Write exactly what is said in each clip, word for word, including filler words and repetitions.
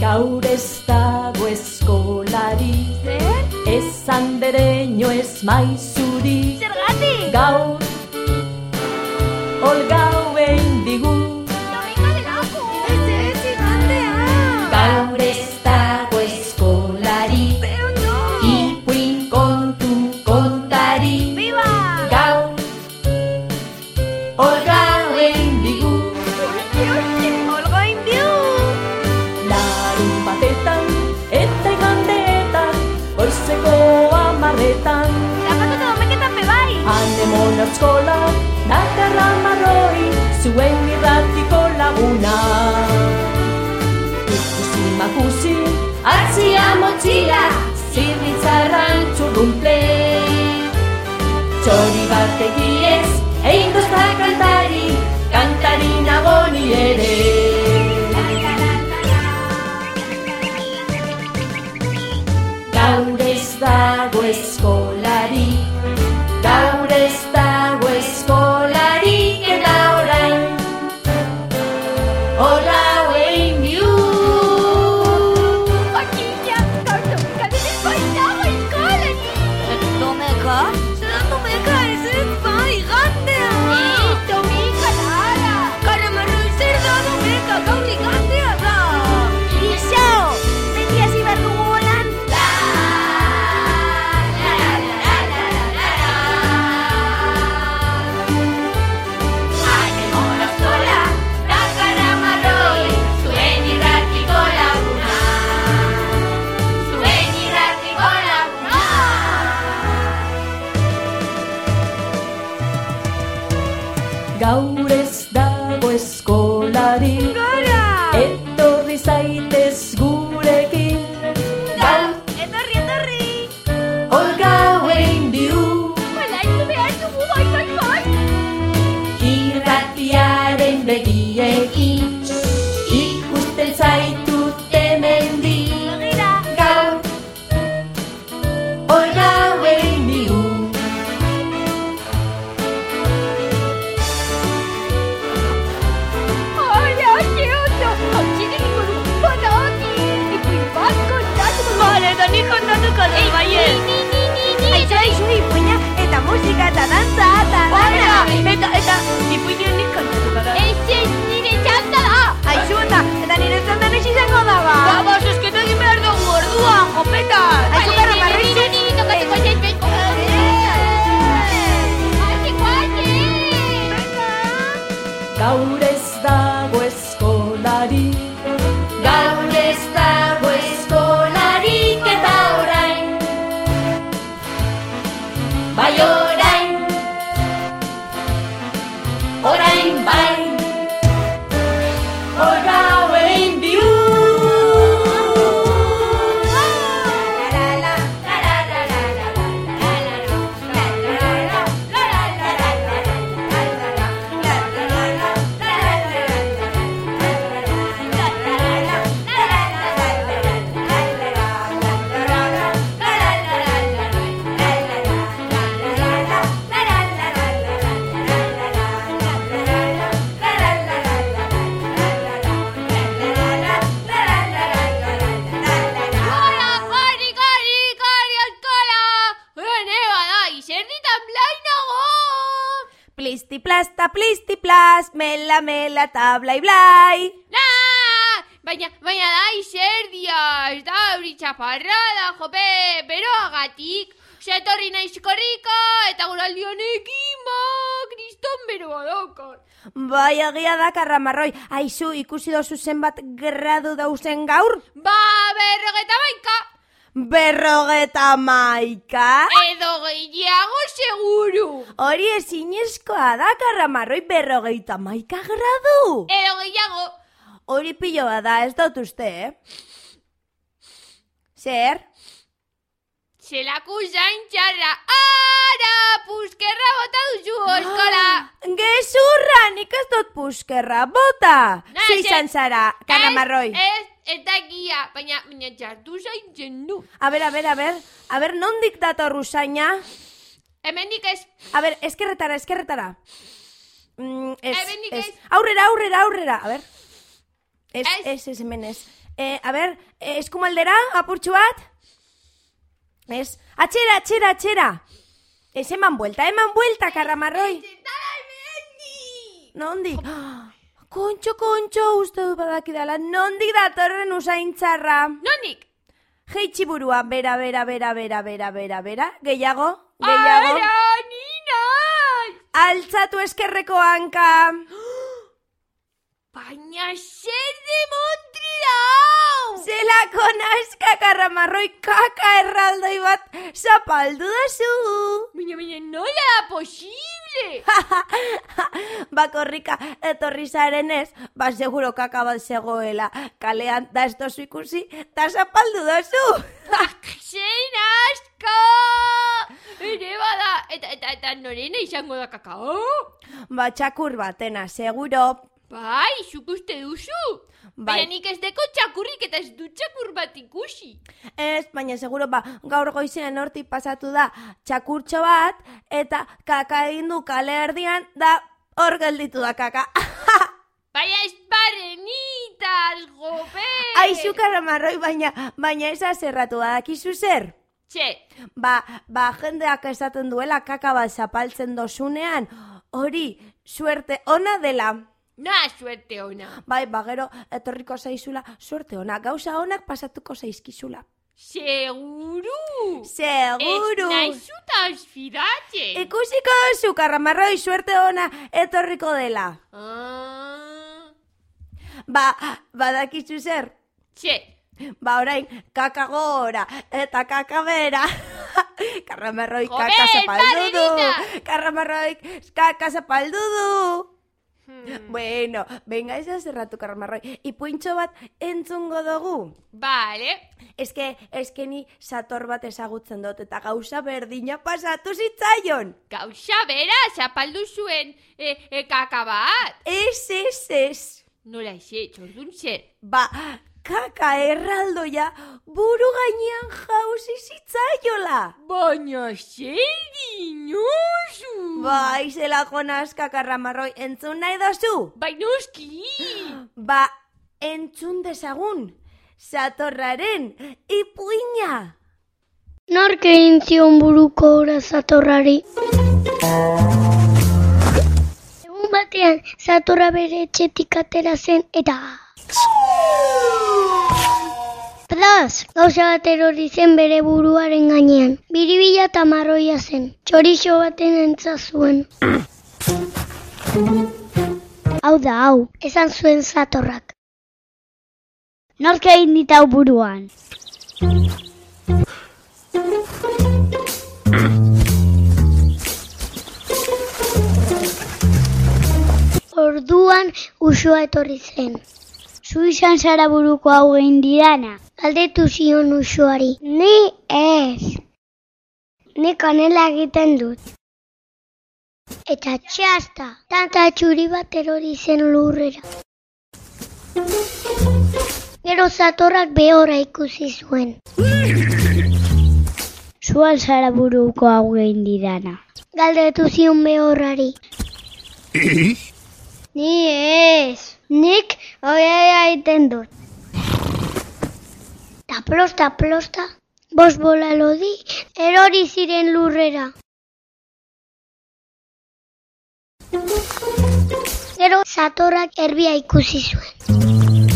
Gaur ez dago eskolari, ez andereño ez maizuri. Zergatik? Gaur, olgauen digu. Domingo de lago. Ez ez, igandea. Gaur ez dago eskolari, Pero no. ipuin kontu kontari. Viva. Gaur, olgauen digu. Olgoin biu. Larun batetan eta igandeetan, goizeko amarretan. Zapatu eta domeketan bebai. Anemon eskola, dakarra marroi, zuen irratiko laguna. Ikusi makusi, atzia motxila, zirritzarran txurrumple. Txori bat egiez, egin dozta kantari, kantari nagoni ere. Gaur ez dago eskolari, gaur ez dago eskolari, eta orain, olauen biu. Pakilla, gaur domeka denez baitago eskolari. Domeka? Zeran domeka ez ez bai, igandea. Ni, domeka nara. Karamarroi zer da domeka, gaur igandea da. Iso, beti hasi behar dugu holan. Anemon eskola, dakarra marroi, zuen irratiko laguna. Zuen irratiko laguna. Gaur ez dago eskolari, Gara! etorri zaitez gurekin. Gaur, Etorri, etorri! olgauen biu. Balaindu behar dugu bai, bai, bai! Irratiaren begiekin, ikusten zaitut hemendik. Begira! Gaur, olgauen biu. Hola, que ondo! Hautsik egingo du, badaki! Ipuin bat kontatuko du! Bale, eta nik kontatuko du, baiet! Ni, ni, ni, ni! Aizu, aizu, ipuina, eta musika, eta dantza, eta dana! Eta, eta, ipuina nik kontatuko da! Ez, ez, nire txanda da! Aizu, eta, eta nire txanda nix izango da, ba! Ba, ba, zuzketu egin behar dugu orduan, jopetan! Aizu, gara, marroitzen! Ni, ni, tokatuko zez, benko! Gaur ez dago eskolari, gaur ez dago eskolarik, eta orain, bai orain, orain bai, olgauen biu. Plisti plasta, plisti plas, mela mela tabla blai. Na! Baina, baina da izerdia, ez da hori txaparrada, jope, beroagatik. Osea, etorri naiz korrika, eta guraldi honekin, ba, kriston beroa daukar. Bai, egia da, Karramarroi. Aizu, ikusi dozu zenbat gradu dauzen gaur? Ba, berrogeta baika. Berrogeta maika? Edo gehiago seguru. Hori ezinezkoa da, Karramarroi, berrogeita maika gradu. Edo gehiago. Hori piloa da, ez dut uste, eh? Zer? Zelaku zain txarra, ara, puskerra bota duzu eskola. Gezurra, nik ez dut puskerra, bota. Na, Zizan ze- zara, Karramarroi. Ez, ez, eta gia, baina, baina txartu zaintzen du. A ber, a ber, a ber, a ber, nondik dator usaina? Hemendik ez, A ber, eskerretara, eskerretara. Mm, ez, Hemendik ez. ez. Aurrera, aurrera, aurrera, a ber. Ez, ez, ez, hemen ez. Eh, a ber, eh, eskumaldera, apurtxu bat? Ez, atxera, atxera, atxera. Ez, eman buelta, eman buelta, karramarroi. Nondik? Kontxo, kontxo, uste du badakidala. Nondik datorren usain txarra? Nondik? Jeitsi burua, bera, bera, bera, bera, bera, bera, bera. Gehiago, gehiago. Ara, nina! Altzatu eskerreko hanka. Baina zer de montri Zelako naska, karramarroi, kaka erraldoi bat zapaldu dazu. Baina, baina, nola da posible? Bakorrika etorri zarenez, ba seguro kaka bat zegoela kalean da ez dozu ikusi, da zapaldu dazu. Zein asko! Ere bada, eta, eta, eta norena izango da kakao? Ba txakur batena, seguro. Bai, zuk uste duzu? Bai. Baina nik ez deko txakurrik eta ez du txakur bat ikusi. Ez, baina seguro ba, gaur goizean hortik pasatu da txakurtxo bat, eta kaka egin du kale erdian, da hor gelditu da kaka. Baina ez barrenitas, gobe! Aizu, karramarroi, baina, baina ez azerratu badakizu zer? Txe. Ba, ba, jendeak esaten duela kaka bat zapaltzen dozunean, hori suerte ona dela. Na, suerte ona. Bai, bagero, etorriko zaizula, suerte ona, gauza onak pasatuko zaizkizula. Seguru! Seguru! Ez naizutaz fidate! Ikusiko zu, karramarroi, suerte ona etorriko dela. Ah. Ba, badakizu zer? Txe. Ba, orain, kaka gora eta kaka bera. Karramarroi, Joder, kaka zapaldu du. Marinita! Karramarroi, kaka zapaldu du. Hmm. Bueno, venga, ez zerratu, karramarroi. Ipuintxo bat entzungo dugu. Vale. Eske, eske ni sator bat ezagutzen dut eta gauza berdina pasatu zitzaion. Gauza bera, zapaldu zuen e, e, kaka bat. Ez, ez, ez. Nola eze, txordun zer. Ba, kaka erraldoia buru gainean jauzi zitzaiola. Baina zer dinozu. Bai, zelako naska, karramarroi, entzun nahi dozu? Bai noski. Ba, entzun dezagun, satorraren ipuina. Nork egin zion buruko ora zatorrari? Egun batean, zatorra bere etxetik atera zen eta... Plas, gauza bat erori zen bere buruaren gainean. Biribila eta marroia zen. Txorixo baten entza zuen. Hau da, hau, esan zuen zatorrak. Nork egin dit hau buruan? Orduan usua etorri zen. Zu izan zara buruko hau egin didana? Galdetu zion usuari. Ni ez. Nik honela egiten dut. Eta txasta, tanta txuri bat erori zen lurrera. Gero zatorrak behora ikusi zuen. Zu al zara buruko hau egin didana? Galdetu zion behorrari. Ni ez. Nik hoia egiten dut. Ta plosta, plosta, bost bola lodi, erori ziren lurrera. Gero zatorrak erbia ikusi zuen.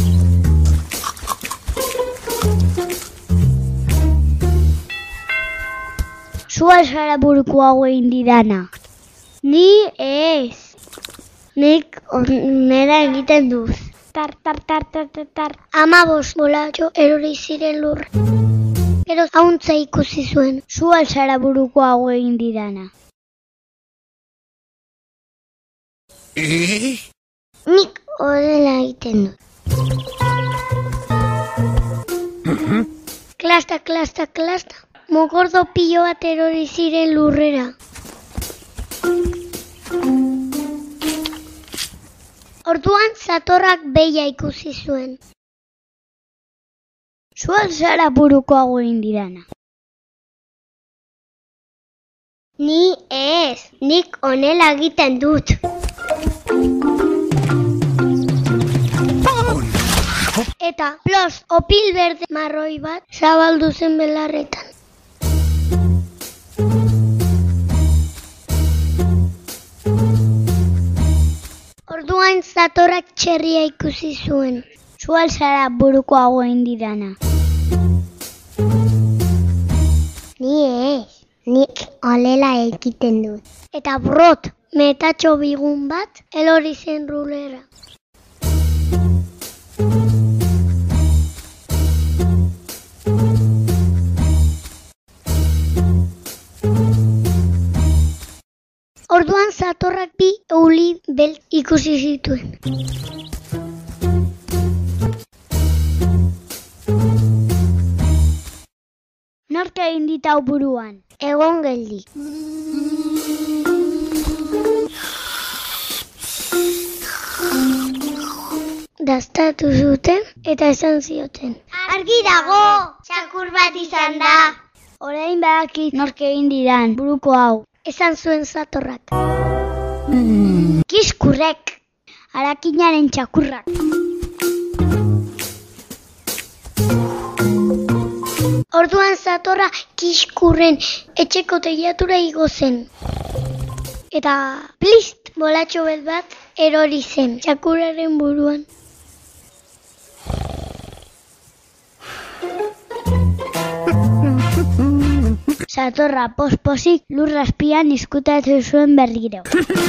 Zu al zara buruko hau egin didana? Ni ez. Nik onera egiten duz. Tar, tar, tar, tar, tar, tar. Ama bost bolatxo erori ziren lur. Gero hauntza ikusi zuen. Zu al zara buruko hau egin didana? Nik horrela egiten dut. Klasta, klasta, klasta. Mogordo pilo bat erori ziren lurrera. Orduan zatorrak behia ikusi zuen. Zu al zara buruko hau egin didana? Ni ez, nik honela egiten dut. Eta plos opil berde marroi bat zabaldu zen belarretan. Orduan zatorrak txerria ikusi zuen. Zu alzara buruko hauen didana. Ni ez, nik olela egiten dut. Eta brot, metatxo bigun bat, elori zen rulera. Orduan zatorrak bi euli belt ikusi zituen. Nork egin dit hau buruan? Egon geldi. Dastatu zuten eta esan zioten. Argi dago, txakur bat izan da. Orain badakit nork egin didan buruko hau. Esan zuen zatorrak. Mm. Kiskurrek, arakinaren txakurrak. Orduan zatorra kiskurren etxeko tegiatura igo zen. Eta plist bolatxo bet bat erori zen txakurraren buruan. Zatorra posposik lurrazpian izkutatu zuen berriro.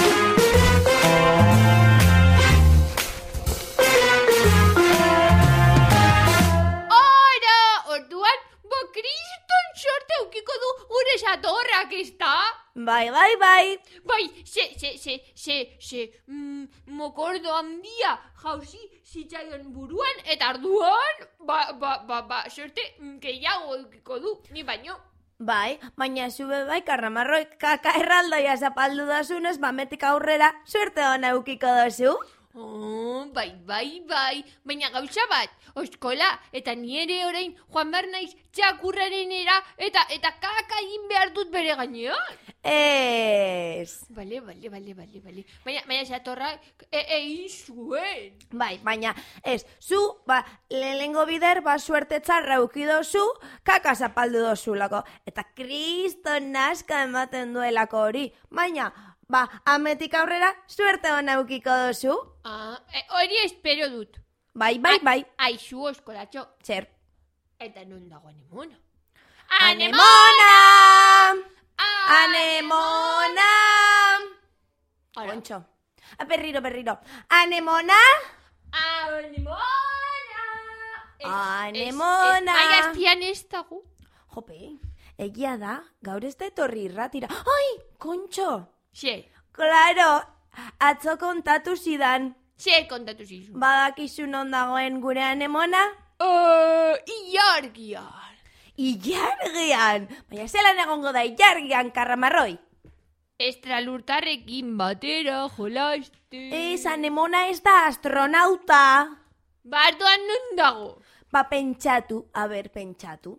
Ora, orduan, bo kriston sorte eukiko du gure zatorrak, ezta? Bai, bai, bai. Bai, se, se, se, se, se, mm, mokordo handia jauzi zitzaion buruan, eta arduan, ba, ba, ba, ba, sorte gehiago eukiko du, ni baino. Bai, baina zube bai karramarroi kaka erraldoia zapaldu dazunez, bametik aurrera, suerte hona eukiko dozu. Oh, bai, bai, bai, baina gauza bat, oskola, eta ni ere orain joan behar naiz txakurrarenera, eta eta kaka egin behar dut bere gainean. Ez. Bale, bale, bale, bale, bale. Baina, baina zatorra e, egin zuen. Bai, baina ez, zu, ba, lehenengo bider, ba, suerte txarra eukidozu, kaka zapaldu dozulako. Eta kriston naska ematen duelako hori. Baina, ba, ametik aurrera, suerte hona eukiko dozu. Ah, e, hori espero dut. Bai, bai, bai. Aizu, oskolatxo. Zer. Eta non dago anemona. Anemona! Anemona! Anemona! Ara. Ontxo. A, berriro, berriro. Anemona! Anemona! Anemona! Baina azpian ez dago. Jope, egia da, gaur ez da etorri irratira. Ai, kontxo! Xe, Claro, atzo kontatu zidan. xe kontatu zizu. Badakizu non dagoen gure anemona? Uh, ilargian. Ilargian! Baina zelan egongo da ilargian, karramarroi? Estralurtarrekin batera jolaste. Ez, anemona ez da astronauta. Bardoan non dago. Ba, pentsatu, a ber, pentsatu.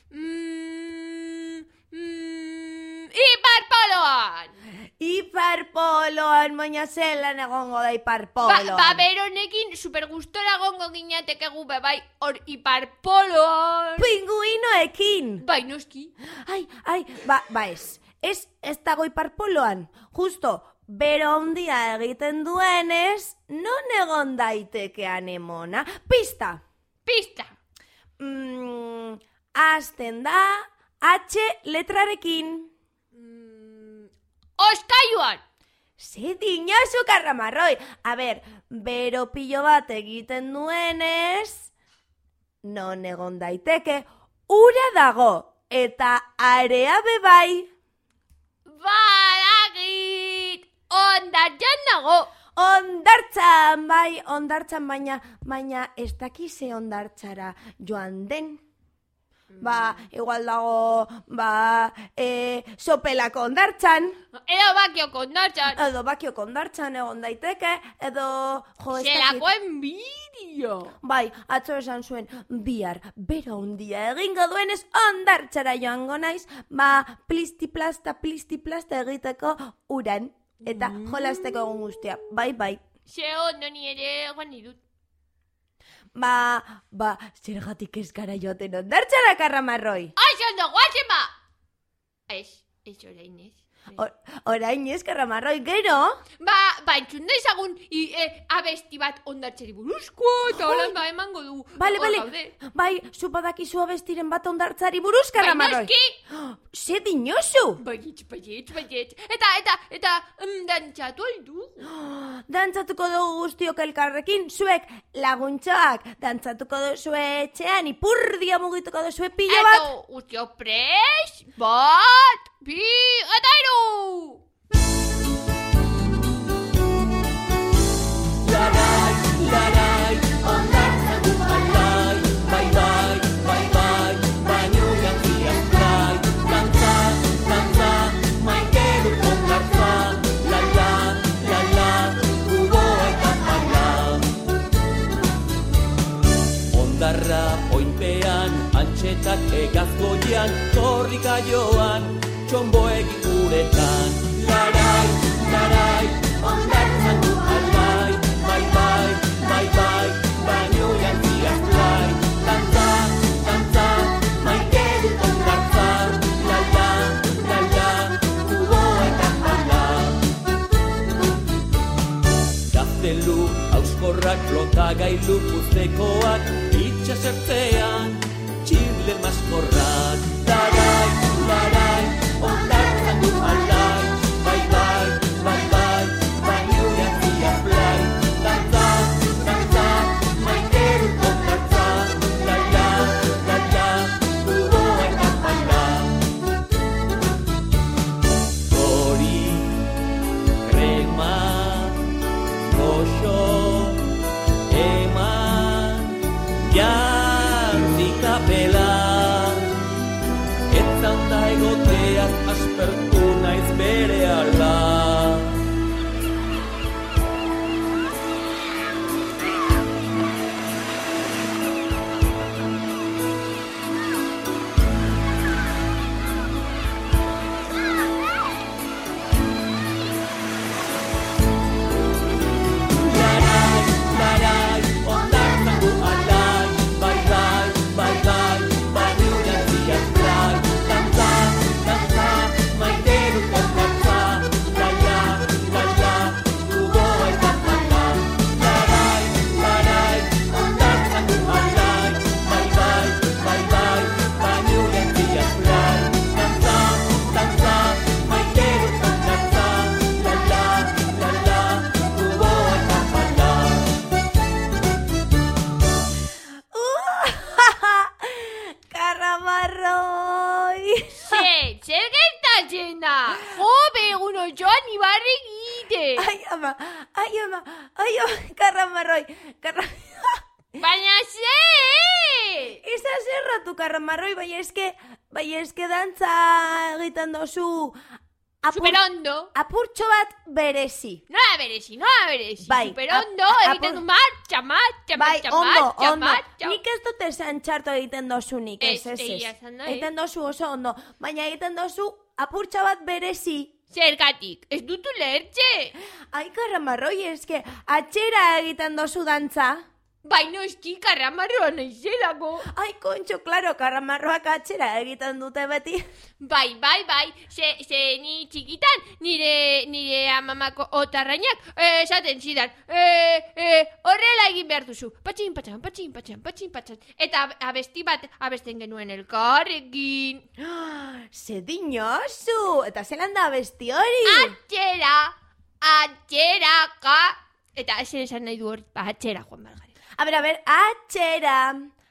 Mm, mm, Iparpoloan. Iparpoloan, baina zelan egongo da Ba, iparpoloan. ba beronekin supergustora gongo gineatekegu bebai hor iparpoloan. Pinguinoekin. Bai, noski. Ai, ai, ba, ba ez. Ez, ez dago iparpoloan. Justo, bero handia egiten duenez, non egon daiteke anemona? Pista! Pista. Mm, azten da H letrarekin. Mm, Oskailuan. Ze dinosu, karramarroi. A ber, bero pilo bat egiten duenez, non egon daiteke, ura dago, eta area bebai. Badakit. Ondartzan dago. Ondartzan, bai, ondartzan, baina, baina ez dakize ondartzara joan den. Ba, igual dago, ba, e, sopelako ondartzan, Edo bakioko ondartzan. edo bakioko ondartzan egon daiteke, edo, jo, ez dakit. Zelako enbidia. Bai, atzo esan zuen, bihar, bero hundia egingo duenez ondartzara joango naiz, ba, plisti-plasta, plisti-plasta egiteko uran, eta jolasteko egun guztia, bai, bai. Ze ondo ni ere guan idut. Ba, ba, zergatik ez gara joaten hondartzara, Karramarroi? Aixo ondo, guazen ba! Ez, ez orain ez. Or, orain ez, Karramarroi, gero? Ba, ba, entzun dezagun i, e, abesti bat ondartzeri buruzko, eta holan ba emango du. Bale, hor bale, gaude. bai, zu badakizu abestiren bat ondartzari buruz, Karramarroi? Bai, noski! Ze dinozu? Baietz, baietz, baietz. Eta, eta, eta, um, dantzatu aldu. Dantzatuko dugu guztiok elkarrekin, zuek laguntxoak, dantzatuko duzue etxean, ipurdia mugituko duzue pilo bat. Eto, guztio pres, bat, bi, eta iru! Larai, larai, ondartzan du alai, bai, bai, bai, bai, baino jantziak blai, dantza, dantza, maite dut ondartza, la, la, la, la, kuboa eta baila. Ondarra oinpean, antxetak egazgoian, korrika joan, txomboek uretan. Larai, larai, ondartzan du alai, bai, bai, bai, bai, baino jantziak blai, dantza, dantza, maite dut ondartza, la, la, la, la, kuboa eta baila. Gaztelu, auskorrak, flotagailu, puztekoak, itxasertzean, txirle maskorrak. Larai, larai, ondartzan du alai, bai, bai, bai, bai, baino jantziak blai, dantza, dantza, maite dut ondartza, la, la, la, la, kuboa eta baila. Hori, krema, goxo, eman, jantzi kapela, etzanda egoteaz aspertu naiz bere ala. Larai, larai, ondartzan du alai, bai, bai, bai, bai, baino jantziak blai, dantza, dantza, maite dut ondartza, la, la, la, la, kuboa eta baila. Larai, larai, ondartzan du alai, bai, bai, bai, bai, baino jantziak blai, dantza, dantza, maite dut ondartza, la, la, la, la, kuboa eta baila. Karramarroi! Ze, zer gertatzen da? Jobe, egun osoan ibarri gite. Ai, ama, ai, ama, ai, ama, Karramarroi, karra... Baina ze! Eza zerratu, Karramarroi, bai eske, bai eske dantza egiten dozu apur, Superondo. apurtxo bat berezi. Nola berezi, nola berezi. Bai, Superondo, ap- egiten apur- du martxa, martxa, Bai, martxa, ondo, martxa, ondo. martxa. Nik ez dut esan txarto egiten dozunik, ez, Ez, ez, egia ez. esan nahi. Egiten dozu oso ondo, baina egiten dozu apurtxo bat berezi. Zergatik, ez dutu lehertxe. Ai, Karramarroi, eske, atxera egiten dozu dantza. Baina eski karramarroa naizelako. Ai, kontxo, klaro, Karramarroak atxera egiten dute beti. Bai, bai, bai, ze, ze ni txikitan nire, nire amamako otarrainak eh, esaten zidan, eh, eh, horrela egin behar duzu, patxin, patxan, patxin, patxan, patxin, patxan, eta abesti bat abesten genuen elkarrekin. Ze dinozu, eta zelan da abesti hori? Atxera, atxeraka, eta zer esan nahi du hori, ba, atxera, Juan Margaret. A ber, a ber, atxera,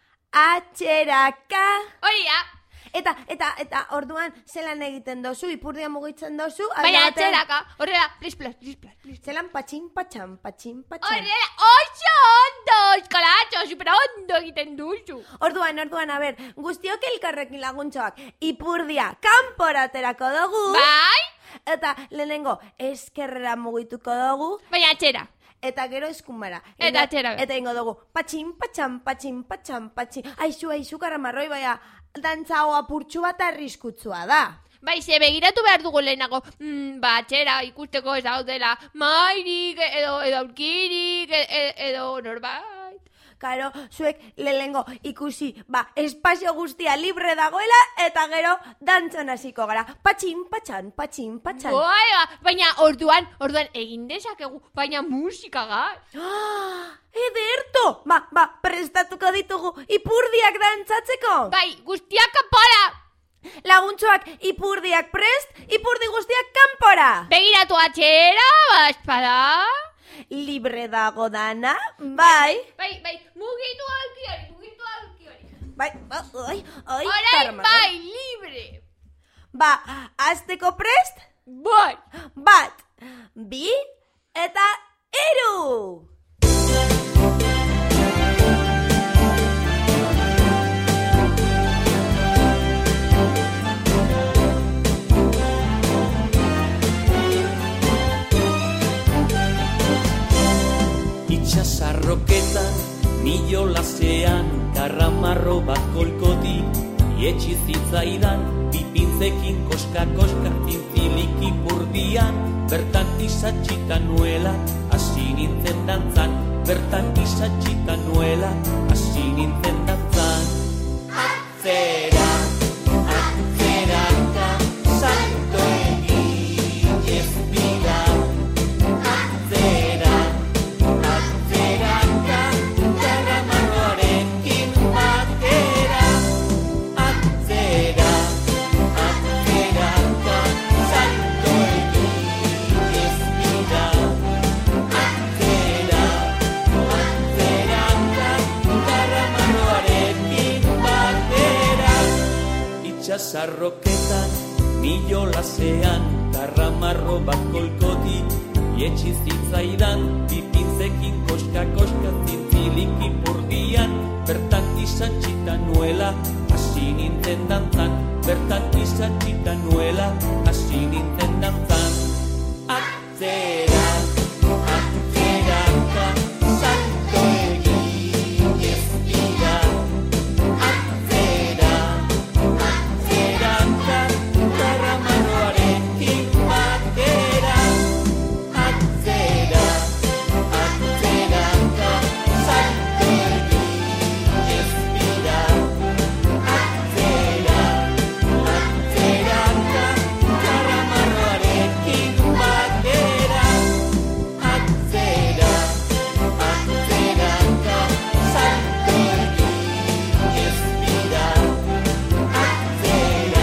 atxeraka. Hori da, Eta, eta, eta, orduan, zelan egiten dozu, ipurdia mugitzen dozu. alde baina batean- atxeraka, horrela, plis, plis, plis, plis, plis. Zelan patxin, patxan, patxin, patxan. Horrela, oso ondo, eskalatxo, super ondo egiten duzu. Orduan, orduan, a ber, guztiok elkarrekin laguntxoak, ipurdia kanpora aterako dugu. Bai, Eta, lehenengo, eskerrera mugituko dugu. baina atxera. Eta gero eskumara. Eta atxera. Eta ingo dugu, patxin, patxan, patxin, patxan, patxin. Aizu, aizu, Karramarroi, baina, dantza hau apurtxu bat arriskutsua da. Bai, ze begiratu behar dugu lehenago, mm, ba, atxera ikusteko ez daudela mairik, edo, edo aurkirik, edo, edo norbait. karo, zuek lehengo ikusi, ba, espazio guztia libre dagoela, eta gero dantzan hasiko gara. Patxin, patxan, patxin, patxan. Bai, baina orduan, orduan egin dezakegu, baina musika gaz. Ah, ederto! Ba, ba, prestatuko ditugu ipurdiak dantzatzeko. Bai, guztiak kanpora. Laguntxoak ipurdiak prest, ipurdi guztiak kanpora. Begiratu atxera, baspada. Libre dago dana, bai. Bai, bai, mugitu alkiari, mugitu alkiari. Bai, bai, oi, oi, Orain karma. bai, libre. Ba, azteko prest? Bai. Bat, bi, eta hiru. Itxasarroketan, milolazean, karramarro bat kolkoti, ietsi zitzaidan, pipintzekin koska-koska zintziliki purdian, bertan izatxita nuela, hasi nintzen dantzan, bertan izatxita nuela, hasi nintzen dantzan. Atzera, atzeraka, salto egin ez dira, atzera, atzeraka, karramarroarekin batera, atzera, atzeraka, salto egin ez dira, atzera, atzeraka, karramarroarekin batera. Itxasarroketan, milolazean, karramarro bat kolkoti, ietsi zitzaidan, pipintzekin koska-koska zintziliki purdian, bertan izatxita nuela, hasi nintzen dantzan, bertan izatxita nuela, hasi nintzen dantzan. Atzera, atzeraka, salto egin ez dira, atzera, atzeraka, karramarroarekin batera, atzera, atzeraka, salto egin ez dira, atzera, atzeraka, karramarroarekin batera, atzera, atzeraka, salto egin ez dira, atzera,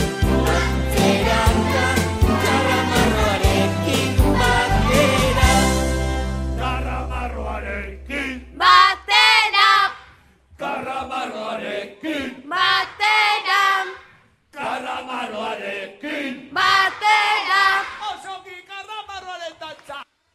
atzeraka, karramarroarekin batera. Karramarroarekin, Batera, karramarroarekin, batera, karramarroarekin. batera. Osoki karramarroaren dantza.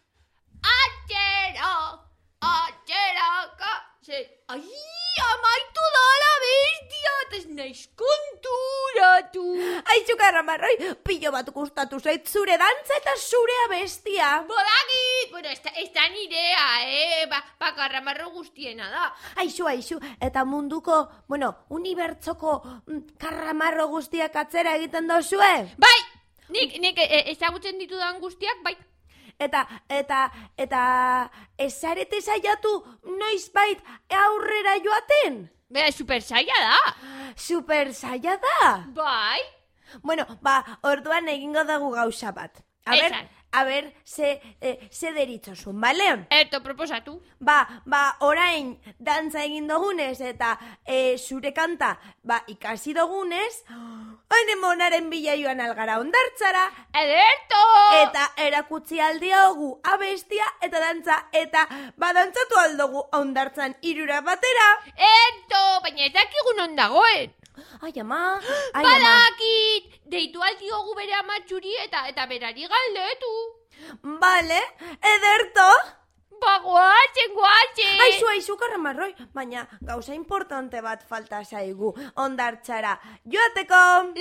Atxera, atxeraka. Ze, ai, amaitu da la bestia, eta ez naiz konturatu. Aizu karramarroi, pilo bat gustatu zait zure dantza eta zure abestia. Bodakit, bueno, ez da, ez da nirea, eh? Ba, ba, karramarro guztiena da. Aizu, aizu, eta munduko, bueno, unibertsoko mm, karramarro guztiak atzera egiten dozue. Bai, nik, nik e, ezagutzen ditudan guztiak, bai. Eta, eta, eta, ezarete saiatu noizbait aurrera joaten? Bera, super saia da. Super saia da. Bai. Bueno, ba, orduan egingo dugu gauza bat. A ber, Esan. a ber, ze, eh, ze deritzozun, bale? Eto, proposatu. Ba, ba, orain dantza egin dugunez eta e, zure kanta ba, ikasi dugunez, hane monaren bila joan algara ondartzara, Ederto! eta erakutsi aldiogu abestia eta dantza, eta ba, dantzatu aldugu ondartzan irura batera. Eto, baina ez dakigun on dagoen. Ai, ama, ai, ama. Badakit, deitu aldiogu bere amatxuri eta eta berari galdetu. Bale, ederto. Ba, guatzen, guatzen. Aizu, aizu, karramarroi, baina gauza importante bat falta zaigu ondartzara. Joateko,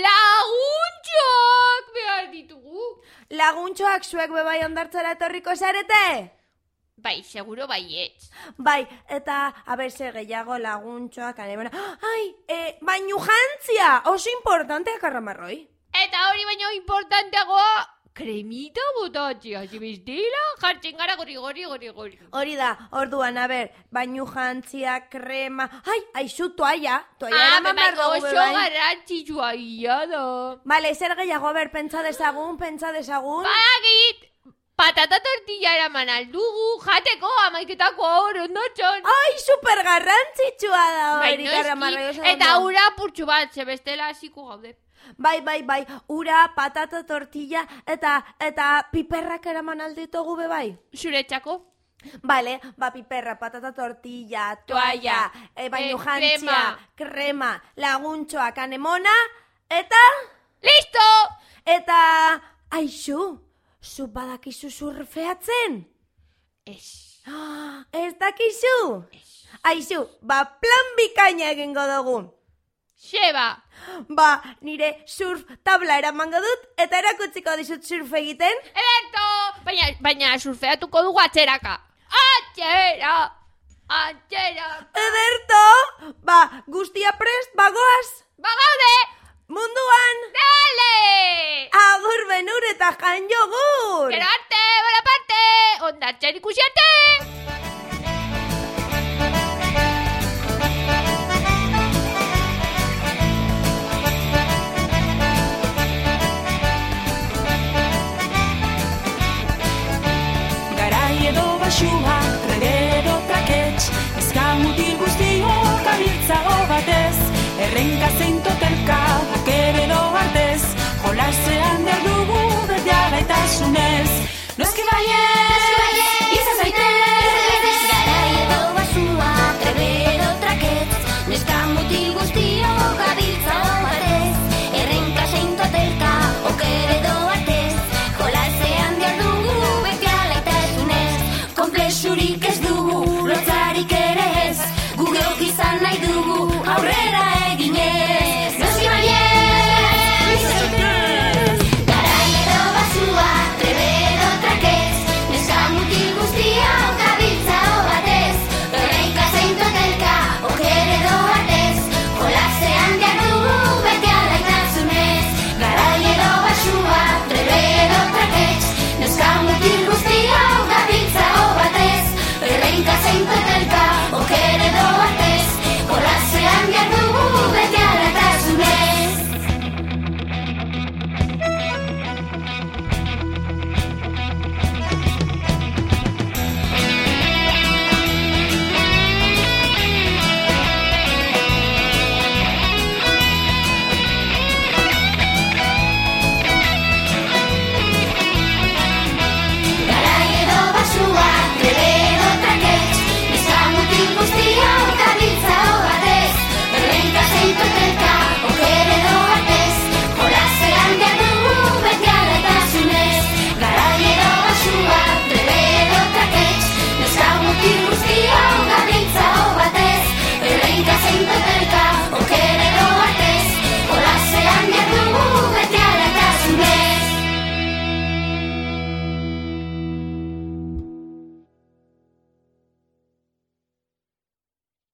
Laguntxok behar ditugu. laguntxoak zuek bebai ondartzara etorriko zarete? Bai, seguro baietz. Bai, eta, aber, zer gehiago laguntxoak, anemena. Ai, e, bainu jantzia, oso importantea, karramarroi. Eta hori baino importanteagoa, kremita botatzea, zibestela, jartzen gara gori, gori, gori, gori. Hori da, orduan, a ber, bainu jantzia, krema... Ai, aizu, toalla, toalla Ah, eraman behar baina dugu, oso bai. garrantzitsua ia da. Bale, zer gehiago, a ber, pentsa dezagun, pentsa dezagun. Bagit, patata tortilla eraman aldugu, jateko amaiketako hor ondotxon. Ai, super garrantzitsua da hori, Baina karramarra, eski, eta ura purtsu bat, zebestela hasiko gaude. Bai, bai, bai, ura, patata tortilla, eta, eta piperrak eraman alditugu be bai. Zuretzako? Vale, ba, piperra, patata tortilla, toalla, e, bainu eh, jantzia, crema. krema, laguntxoak, anemona, eta... Listo! Eta, aixu, zu badakizu surfeatzen? Ez. Ah, ez dakizu? Aixu, ba, plan bikaina egingo dugu. Xeba. Ba, nire surf tabla eramango dut, eta erakutziko dizut surf egiten. Ederto! Baina, baina surfeatuko dugu atxeraka. Atxera! Atxera! Ederto, ba, guztia prest, bagoaz, Bagaude! munduan, Dale! agur benur eta jan jogur! Gero arte, bona parte! Ondartzen ikusi arte! Garai edo basua, regero trakets, ezkamutil guztiok gabiltzago batez, errenka zein totelka, okere edo artez, jolasean behar dugu bete alaitasunez. Noski baiez, izan zaitez, Garai edo basua, trebero traketz, neska mutil guztio gabiltzago batez, errenka zein totelka, oker edo artez, jolasean behar dugu beti alaitasunez. konplexurik ez dugu, lotzarik ere ez, gu geok izan nahi dugu, aurrera